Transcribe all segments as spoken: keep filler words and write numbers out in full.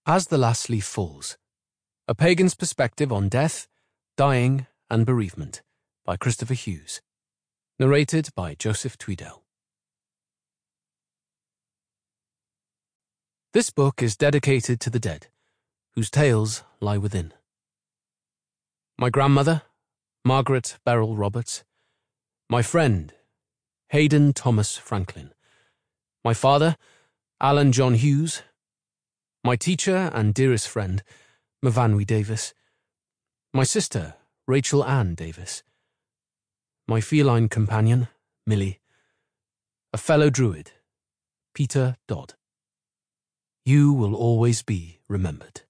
As the Last Leaf Falls, A Pagan's Perspective on Death, Dying, and Bereavement by Christopher Hughes. Narrated by Joseph Tweedale. This book is dedicated to the dead, whose tales lie within. My grandmother, Margaret Beryl Roberts. My friend, Hayden Thomas Franklin. My father, Alan John Hughes. My teacher and dearest friend, Mavanwi Davis. My sister, Rachel Ann Davis. My feline companion, Millie. A fellow druid, Peter Dodd. You will always be remembered.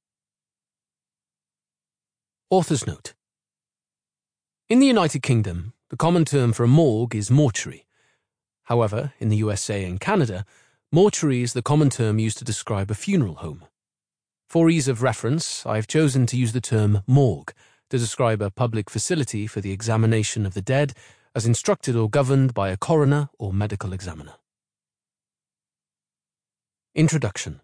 Author's note. In the United Kingdom, the common term for a morgue is mortuary. However, in the U S A and Canada, mortuary is the common term used to describe a funeral home. For ease of reference, I have chosen to use the term morgue to describe a public facility for the examination of the dead as instructed or governed by a coroner or medical examiner. Introduction.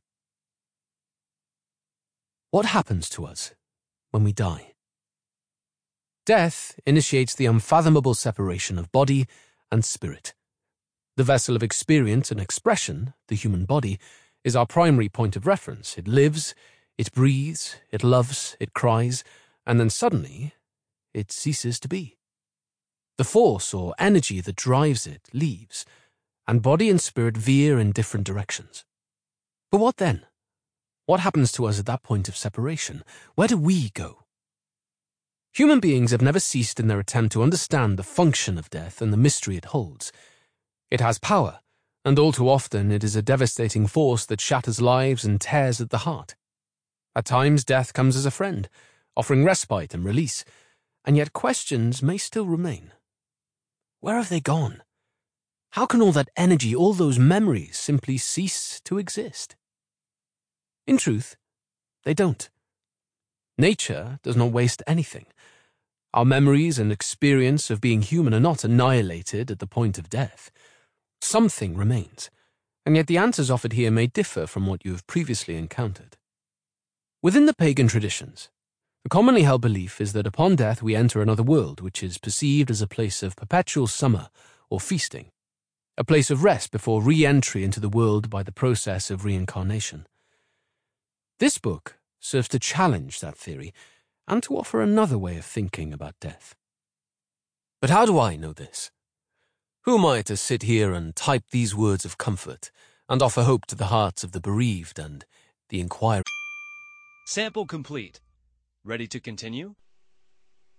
What happens to us when we die? Death initiates the unfathomable separation of body and spirit. The vessel of experience and expression, the human body, is our primary point of reference. It lives, it breathes, it loves, it cries, and then suddenly it ceases to be. The force or energy that drives it leaves, and body and spirit veer in different directions. But what then? What happens to us at that point of separation? Where do we go? Human beings have never ceased in their attempt to understand the function of death and the mystery it holds. It has power, and all too often it is a devastating force that shatters lives and tears at the heart. At times death comes as a friend, offering respite and release, and yet questions may still remain. Where have they gone? How can all that energy, all those memories, simply cease to exist? In truth, they don't. Nature does not waste anything. Our memories and experience of being human are not annihilated at the point of death. Something remains, and yet the answers offered here may differ from what you have previously encountered. Within the pagan traditions, the commonly held belief is that upon death we enter another world, which is perceived as a place of perpetual summer or feasting, a place of rest before re-entry into the world by the process of reincarnation. This book serves to challenge that theory and to offer another way of thinking about death. But how do I know this? Who am I to sit here and type these words of comfort and offer hope to the hearts of the bereaved and the inquiring? Sample complete. Ready to continue?